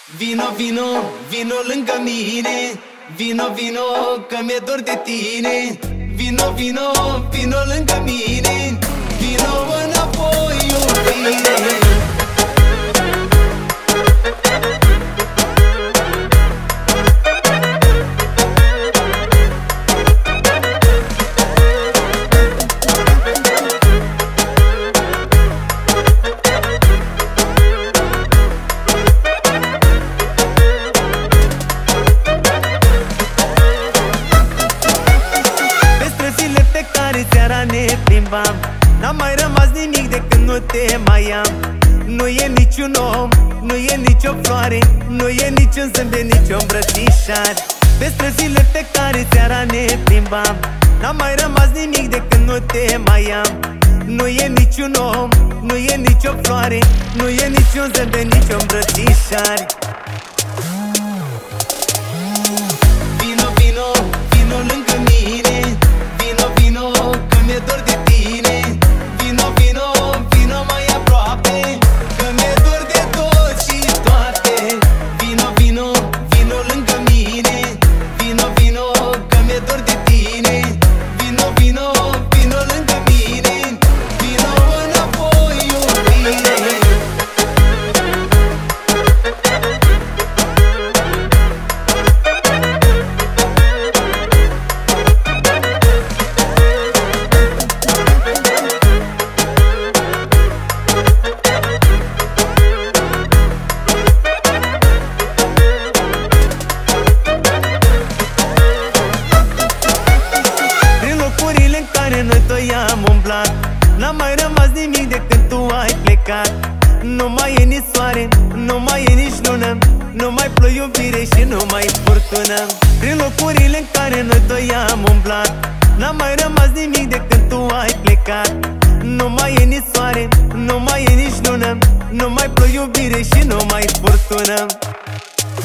Vino, vino, vino lângă mine. Vino, vino, că mi-e dor de tine. Vino, vino, vino lângă mine. Vino înapoi, iubire. Seara ne plimbam, n-a mai rămas nimic de când nu te mai am. Nu e niciun om, nu e nicio floare, nu e niciun zâmbet, nicio îmbrățișare. Pe străzile pe care seara ne plimbam, n-a mai rămas nimic de când nu te mai am. Nu e niciun om, nu e nicio floare, nu e niciun zâmbet, nicio îmbrățișare. Vino, vino, vino lângă mine. Vino, vino, că mi-e dor de tine. Vino, vino, vino mai aproape, că mi-e dor de tot și toate. Vino, vino, vino lângă mine. Vino, vino, că mi-e dor de tine. Vino, vino, vino lângă mine. Vino înapoi, iubire. Noi doi am umblat, n-a mai rămas nimic de când tu ai plecat. Nu mai e nici soare, nu mai e nici lună, nu mai ploi iubire și nu mai furtună. Prin locurile în care noi doi am umblat, n-a mai rămas nimic de când tu ai plecat. Nu mai e nici soare, nu mai e nici lună, nu mai ploi iubire și nu mai furtună.